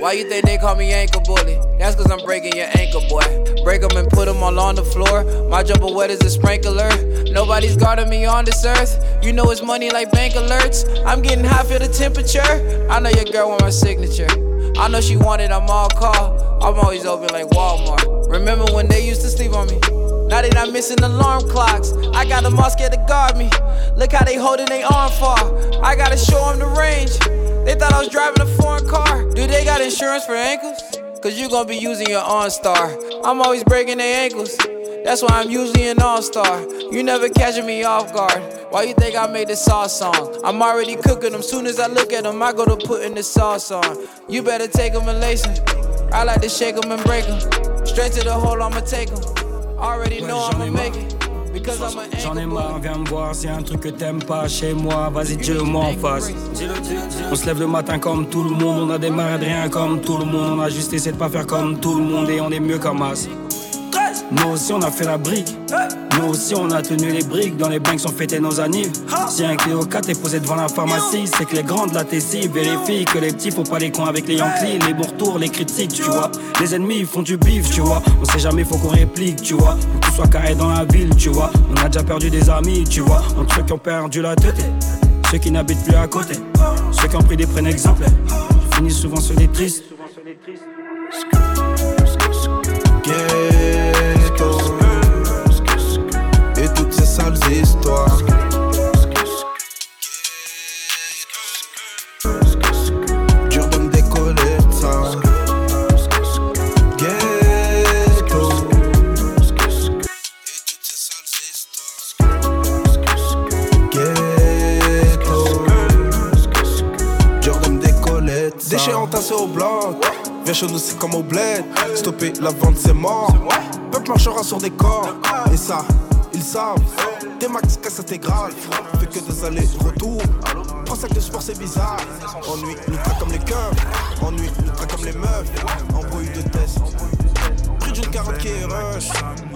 Why you think they call me ankle bully? That's cause I'm breaking your ankle, boy. Break them and put them all on the floor. My jumper wet as a sprinkler. Nobody's guarding me on this earth. You know it's money like bank alerts. I'm getting high for the temperature. I know your girl want my signature. I know she want it, I'm all call. I'm always open like Walmart. Remember when they used to sleep on me? Now they not missing alarm clocks. I got them all scared to guard me. Look how they holding their arm far. I gotta show them the range. They thought I was driving a foreign car. Do they got insurance for ankles? Cause you gon' be using your OnStar. I'm always breaking their ankles. That's why I'm usually an all-star. You never catching me off guard. Why you think I made this sauce song? I'm already cooking them. Soon as I look at them, I go to putting the sauce on. You better take them and lace them. I like to shake them and break them. Straight to the hole, I'ma take them. Already know I'ma make it. J'en ai marre, viens me voir, c'est un truc que t'aimes pas chez moi, vas-y Dieu-moi en face. On se lève le matin comme tout le monde, on a démarré de rien comme tout le monde, on a juste essayé de pas faire comme tout le monde et on est mieux qu'en masse. Nous aussi on a fait la brique, nous aussi on a tenu les briques, dans les banks on fêtait nos annives. Si un Clio 4 est posé devant la pharmacie, c'est que les grands de la Tessie vérifient que les petits font pas les cons avec les Yankees. Les bons retours, les critiques, tu vois. Les ennemis ils font du bif, tu vois. On sait jamais, faut qu'on réplique, tu vois. Faut que tout soit carré dans la ville, tu vois. On a déjà perdu des amis, tu vois. Entre ceux qui ont perdu la tête, ceux qui n'habitent plus à côté, ceux qui ont pris des prennent exemple. Je finis souvent sur les tristes. Et toutes ces sales histoires. Dur de me décoller de ça. Ghetto. Ghetto. Dur de me décoller de ça. Déchets entassés au bloc. Viens chez nous c'est comme au bled. Stopper la vente c'est mort. Peuple marchera sur des corps. Et ça, ils savent. Tes max casse intégrale. Fait que des allers-retours. Prends sac de sport c'est bizarre. Ennui nous traque comme les cœurs. Ennui nous traque comme les meufs. Embrouille de test. Prix d'une carotte qui est rush.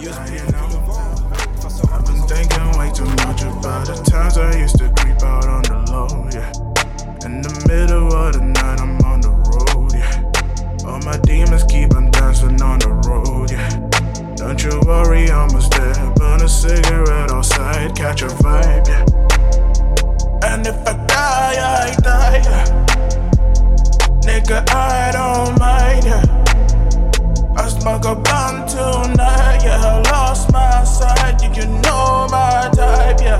I've been thinking way too much about the times I used to creep out on the low, yeah. In the middle of the night I'm on the road, yeah. All my demons keep on dancing on the road, yeah. Don't you worry, I'ma step on a cigarette outside, catch a vibe, yeah. And if I die, I die, yeah. Nigga, I don't mind, yeah. I smoke a blunt tonight, yeah. I lost my sight, you know my type, yeah.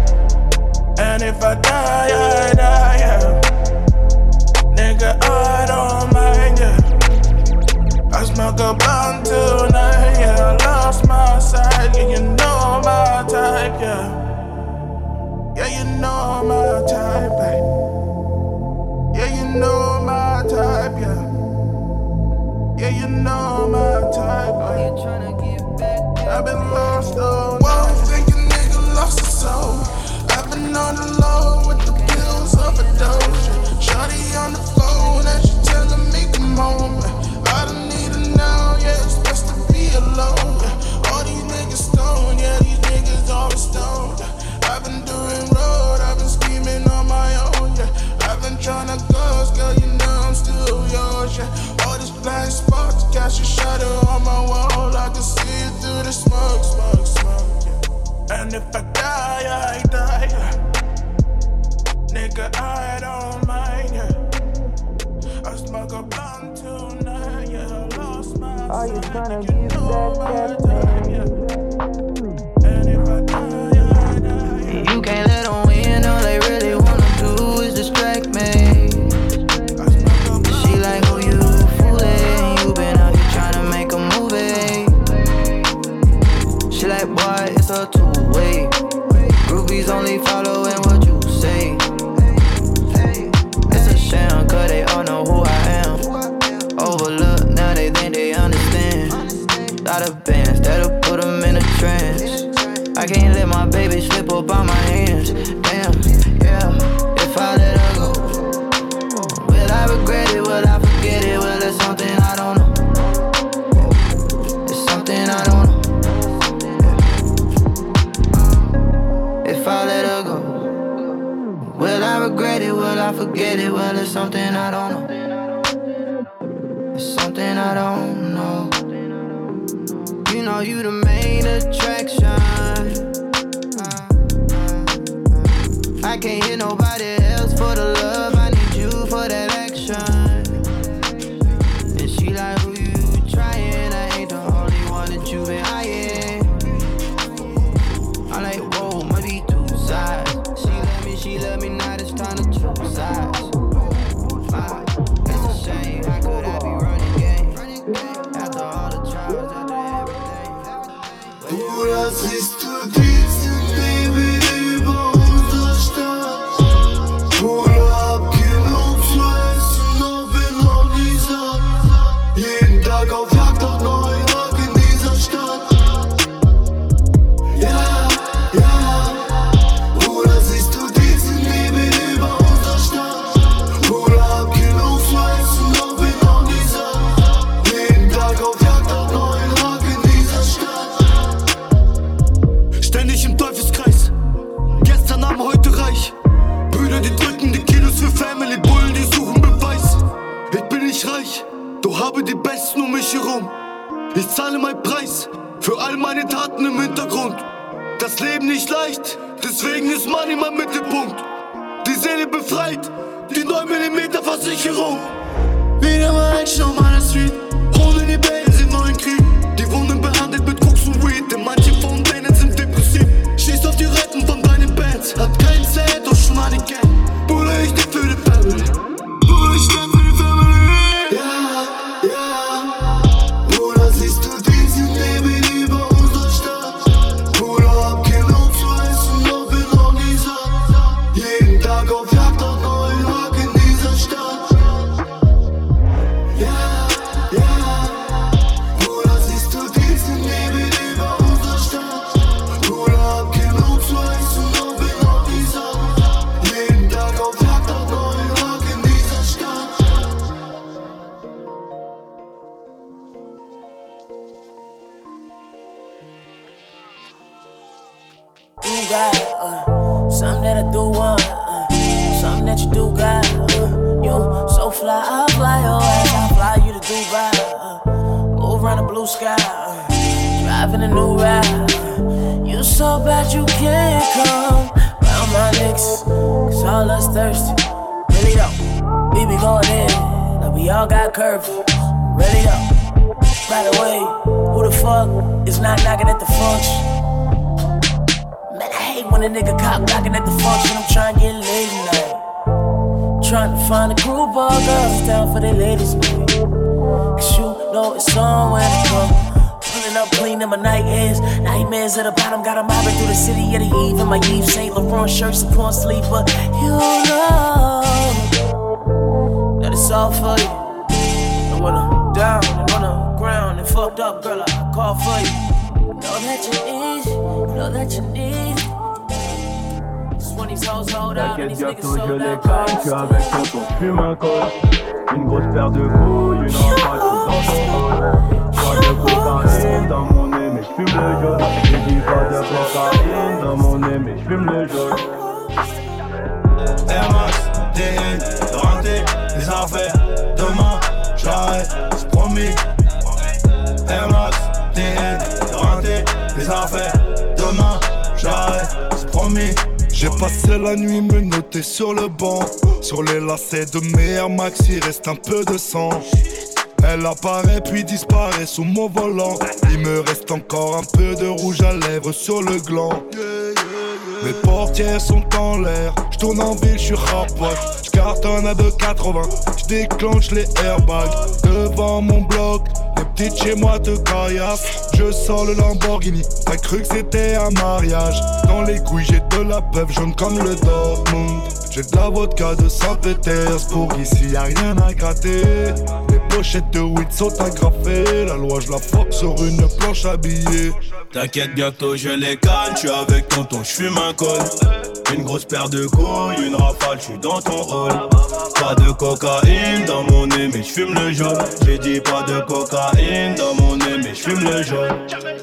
And if I die, I die, yeah. Nigga, I don't mind, yeah. I smoke a blunt tonight, yeah. I lost my sight, yeah. You know my type, yeah. Yeah, you know my type, babe. Yeah, you know my type, yeah. Yeah, you know my type, babe. I've been lost all night. Think a nigga lost his soul. I've been on the low with the pills overdose. Shawty on the phone and she telling me come home. I don't need her now, yeah, it's best to be alone. All these niggas stoned, yeah, these niggas always stoned. I've been doing road, I've been scheming on my own, yeah. I've been tryna ghost, girl, you know I'm still yours, yeah. All these blind spots, cast your shadow on my wall. I can see it through the smoke, smoke, smoke, yeah. And if I die, I die, yeah. Nigga, I don't mind, yeah. I smoke a blunt tonight, yeah. I lost my sight. Are you tryna give that time, yeah. And if I die, I die. You can't let them win, all they really wanna do is distract me. She like who you fooling, you been out here tryna make a movie. She like boy, it's a two-way. Groupies only following what you say. It's a shame, cause they all know who I am. Overlooked, now they think they understand. Lot of bands, that'll put them in a trance. I can't let my baby slip up on my hands. Damn, yeah, if I let her go, will I regret it, will I forget it? Well, it's something I don't know. It's something I don't know. If I let her go, will I regret it, will I forget it? Well, it's something I don't know. know you the main attraction. I can't hear nobody else for the love. I need you for that action. And she like, who you trying? I ain't the only one that you been eyeing. I'm like, whoa, might be two sides. She let me, now it's time to choose sides. It's a shame, how could I be running game? After all the trials, after everything. Du, das ist du diesen Baby über unserer Stadt. Bruder, hab genug zu essen, noch bin noch nie satt. Jeden Tag auf Jagd auf neuen Tag in dieser Stadt. Ja, ja. Bruder, siehst du diesen Baby über unserer Stadt. Bruder, hab genug zu essen, noch bin noch nie satt. Jeden Tag auf Jagd auf neuen Tag in dieser Stadt. Ständig im Teufelskreis, gestern Abend, heute reich. Brüder, die drücken die Kilos für Family, Bullen, die suchen Beweis. Ich bin nicht reich, doch habe die Besten um mich herum. Ich zahle meinen Preis für all meine Taten im Hintergrund. Das Leben nicht leicht, deswegen ist Money mein Mittelpunkt. Die Seele befreit, die 9mm Versicherung. Wieder mal Action auf meiner Street, holen die Bälle im neuen Krieg. Die Wunden behandelt mit Koks und Weed, denn manche von denen sind depressiv. Schießt auf die Retten von deinen Bands, hat keinen Cent, doch schon eine Gang. Bruder, ich steck für die Family. Bruder, ich steck für die Family. Ja, ja. Bruder, siehst du diesen Baby über unserer Stadt. Bruder, hab genug zu essen, noch bin noch nie satt. Jeden Tag auf Jagd auf neuen Tag in dieser Stadt. Ja, ja. Bruder, siehst du diesen Baby über unserer Stadt. Bruder, hab genug zu essen, noch bin noch nie satt. Jeden Tag auf Jagd auf neuen Tag in dieser Stadt. You got something that I do want, something that you do got. You so fly, I'll fly your ass, I'll fly you to Dubai. Move around the blue sky, driving a new ride. You so bad you can't come round my niggas, cause all us thirsty. Really though, we be going in, like we all got curves. Ready though. By the way, who the fuck is not knocking at the function? Man, I hate when a nigga cop knocking at the function. I'm trying to get laid tonight. Trying to find a group of girls down for their ladies, baby. Cause you know it's on when it come. Pulling up clean in my night airs. Nightmares at the bottom, got 'em mobbing through the city of the eve. In my Yves Saint Laurent shirts and porn sleeper. You know that it's all for you. And when I'm down and on the ground and fucked up, girl, I call for you. Know that you need, know that you need. Just when these hoes hold out and these niggas T'inquiète, bientôt sold je les out. gagne. Tu avec tonton, fume un col. Une grosse paire de couilles, une rafale dans ton rôle. Pas de cocaïne dans mon nez, mais j'fume le jaune. J'ai dit pas de cocaïne dans mon nez, mais j'fume le jaune. Air Max, DN, de renter les affaires. Demain, j'arrête, c'est promis. Air Max, DN, de renter les affaires. Demain, j'arrête, c'est promis. J'ai passé la nuit menotté sur le banc. Sur les lacets de mes Air Max, il reste un peu de sang. Elle apparaît puis disparaît sous mon volant. Il me reste encore un peu de rouge à lèvres sur le gland. Mes portières sont en l'air, j'tourne en ville, j'suis rapote. J'cartonne à 2,80, j'déclenche les airbags. Devant mon bloc, les petites chez moi te caillassent. Je sors le Lamborghini, t'as cru que c'était un mariage. Dans les couilles j'ai de la peuple jaune comme le Dortmund. J'ai de la vodka de Saint-Pétersbourg, ici y'a rien à gratter. Les pochettes de weed sont agrafées, la loi je la fuck sur une planche habillée. T'inquiète, bientôt je les calme, j'suis avec tonton, j'fume un col. Une grosse paire de couilles, une rafale, j'suis dans ton rôle. Pas de cocaïne dans mon nez, mais j'fume le jaune. J'ai dit pas de cocaïne dans mon nez, mais j'fume le jaune.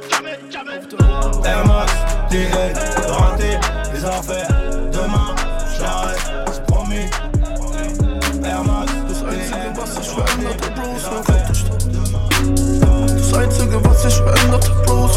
Air Max, TN, rater les affaires. Demain, j'arrête, c'est promis. Air Max, das Einzige, was sich verändert hat, Bros, mein Kopf. Das Einzige, was sich verändert hat, Bros,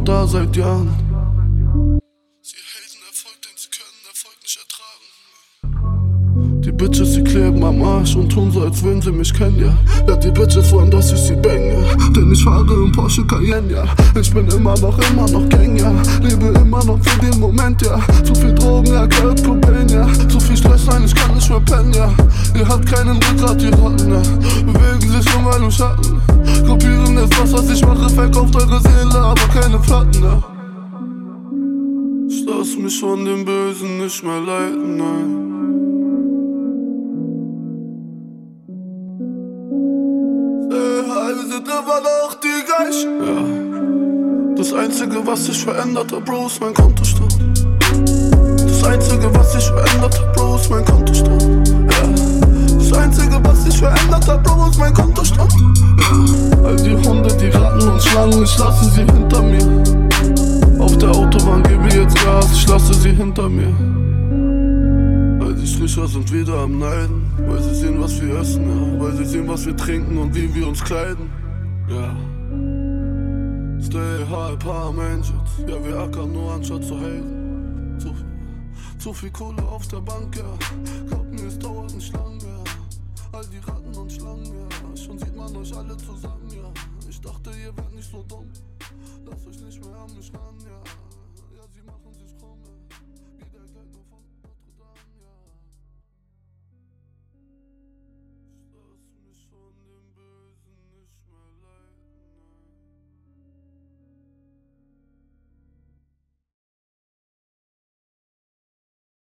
da seit Jahren. Sie haten Erfolg, denn sie können Erfolg nicht ertragen. Die Bitches, sie kleben am Arsch und tun so, als würden sie mich kennen, ja. Ja, die Bitches wollen, dass ich sie bang, ja. Denn ich fahre im Porsche Cayenne, ja. Ich bin immer noch Gang, ja. Lebe immer noch für den Moment, ja. Zu viel Drogen, ja, Kurt Cobain, ja. Zu viel Stress, nein, ich kann nicht mehr pennen, ja. Ihr habt keinen Rückgrat, ihr Ratten, ja. Bewegen sich um einen Schatten. Kopieren ist das, was ich mache, verkauft eure Seele, aber keine Platten, ja. Ich lass mich von dem Bösen nicht mehr leiten, nein. Wir sind immer noch die gleichen, ja. Das Einzige, was sich verändert hat, Bro, ist mein Kontostand. Das Einzige, was sich verändert hat, Bro, ist mein Kontostand, ja. Das Einzige, was sich verändert hat, Bro, ist mein Kontostand, ja. All die Hunde, die Ratten und Schlangen, ich lasse sie hinter mir. Auf der Autobahn gebe ich jetzt Gas, ich lasse sie hinter mir. All die Stricher sind wieder am Neiden, weil sie sehen, was wir essen, ja. Weil sie sehen, was wir trinken und wie wir uns kleiden, ja. Stay high, Palm Angels, ja, wir ackern nur anstatt zu haten. Zu viel Kohle auf der Bank, ja. Glaub mir, es dauert nicht lang, ja. All die Ratten und Schlangen, ja. Schon sieht man euch alle zusammen, ja. Ich dachte, ihr wärt nicht so dumm. Lasst euch nicht mehr an mich ran, ja.